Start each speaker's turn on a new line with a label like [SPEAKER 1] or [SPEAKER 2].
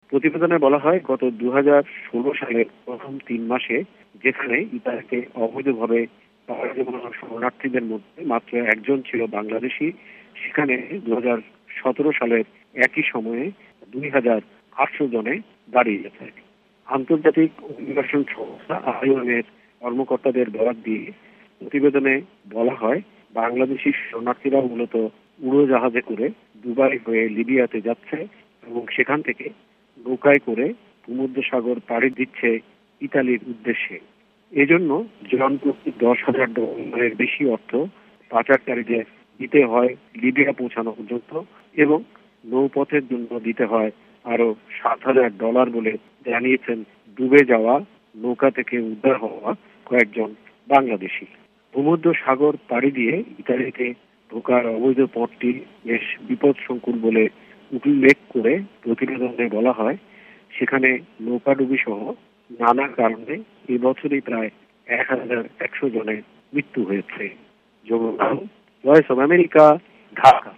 [SPEAKER 1] প্রতিবেদনে বলা হয়, গত 2016 সালের প্রথম 3 মাসে যেখানে ইতালিতে অবৈধভাবে শরণার্থীদের মধ্যে মাত্র একজন ছিল বাংলাদেশি, সেখানে 2017 সালের একই সময়ে 2800 জনে দাঁড়িয়েছে। আন্তর্জাতিক অভিবাসন সংস্থা IOM এর কর্মকর্তাদের বরাত দিয়ে প্রতিবেদনে বলা হয়, বাংলাদেশি শরণার্থীরা মূলত উড়োজাহাজে করে দুবাই হয়ে লিবিয়াতে যাচ্ছে এবং সেখান থেকে নৌকায় করে ভূমধ্যসাগর পাড়ি দিচ্ছে ইতালির উদ্দেশ্যে। এজন্য জনপ্রতি $10,000 বেশি অর্থ পাচারকারীদের দিতে হয় লিবিয়া পৌঁছানো পর্যন্ত, এবং নৌপথের জন্য দিতে হয় আরো $7,000 বলে জানিয়েছেন ডুবে যাওয়া নৌকা থেকে উদ্ধার হওয়া কয়েকজন বাংলাদেশি। ভূমধ্যসাগর পাড়ি দিয়ে ইতালিতে ঢোকার অবৈধ পথটি বেশ বিপদসংকুল বলে উল্লেখ করে প্রতিবেদনে বলা হয়, সেখানে নৌকাডুবি সহ নানা কারণে এবছরই প্রায় 1,100 জনের মৃত্যু হয়েছে। Voice of America, Dhaka.